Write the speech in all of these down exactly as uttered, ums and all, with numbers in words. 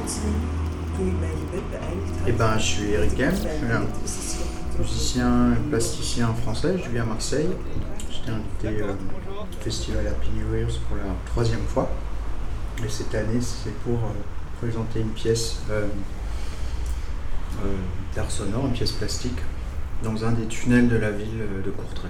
Eh ben, je suis Eric Game, je suis un musicien plasticien français, je vis à Marseille. J'étais invité euh, au festival Happy New Years pour la troisième fois. Et cette année, c'est pour euh, présenter une pièce euh, euh, d'art sonore, une pièce plastique, dans un des tunnels de la ville de Courtrai.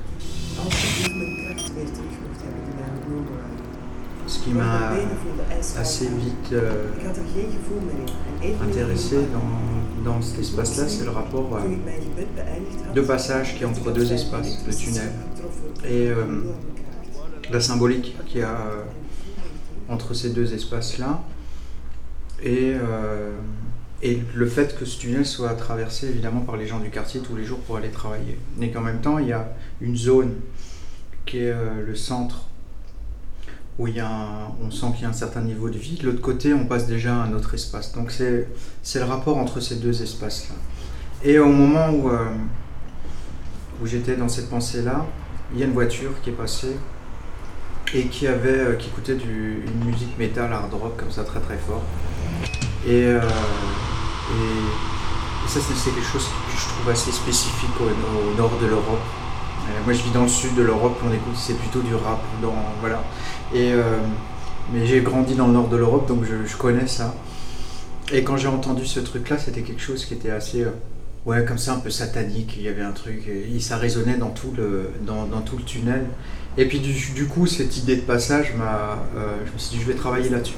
Ce qui m'a assez vite euh, intéressé dans, dans cet espace-là, c'est le rapport euh, de passage qui est entre deux espaces, le tunnel, et euh, la symbolique qu'il y a euh, entre ces deux espaces-là, et, euh, et le fait que ce tunnel soit traversé évidemment par les gens du quartier tous les jours pour aller travailler, mais qu'en même temps il y a une zone qui est euh, le centre, où il y a un, on sent qu'il y a un certain niveau de vie. De l'autre côté, on passe déjà à un autre espace. Donc c'est, c'est le rapport entre ces deux espaces-là. Et au moment où, euh, où j'étais dans cette pensée-là, il y a une voiture qui est passée et qui, avait, euh, qui écoutait du, une musique métal, hard rock, comme ça, très très fort. Et, euh, et, et ça, c'est quelque chose que je trouve assez spécifique au, au nord de l'Europe. Euh, moi, je vis dans le sud de l'Europe, on écoute, c'est plutôt du rap. Dans, voilà. Et, euh, mais j'ai grandi dans le nord de l'Europe, donc je, je connais ça. Et quand j'ai entendu ce truc-là, c'était quelque chose qui était assez, euh, ouais, comme ça, un peu satanique. Il y avait un truc, et ça résonnait dans tout le, dans, dans tout le tunnel. Et puis du, du coup, cette idée de passage m'a, euh, je me suis dit, je vais travailler là-dessus.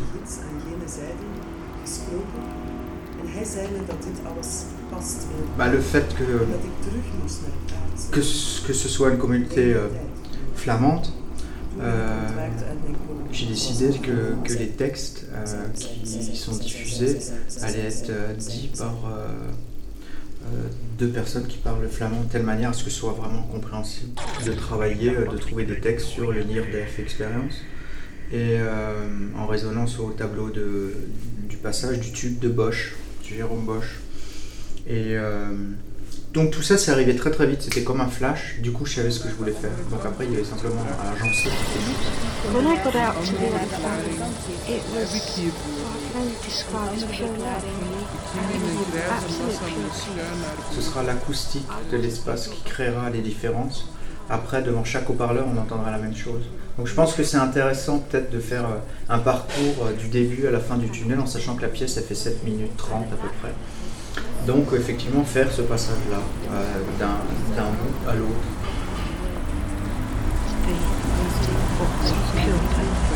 Bah, le fait que, que, que ce soit une communauté euh, flamande, euh, j'ai décidé que, que les textes euh, qui sont diffusés allaient être euh, dits par euh, euh, deux personnes qui parlent le flamand de telle manière à ce que ce soit vraiment compréhensible. De travailler, euh, de trouver des textes sur le Near Death Experience et euh, en résonance au tableau de, du passage du tube de Bosch, de Jérôme Bosch. Et euh, donc tout ça, c'est arrivé très très vite, c'était comme un flash, du coup je savais ce que je voulais faire. Donc après il y avait simplement à agencer. When I got out to the other side, it was, I can only describe as pure love for me. And it was absolute pure. Ce sera l'acoustique de l'espace qui créera les différences. Après, devant chaque haut-parleur, on entendra la même chose. Donc je pense que c'est intéressant peut-être de faire un parcours du début à la fin du tunnel en sachant que la pièce elle fait sept minutes trente à peu près. Donc effectivement faire ce passage-là euh, d'un, d'un bout à l'autre. Pure play.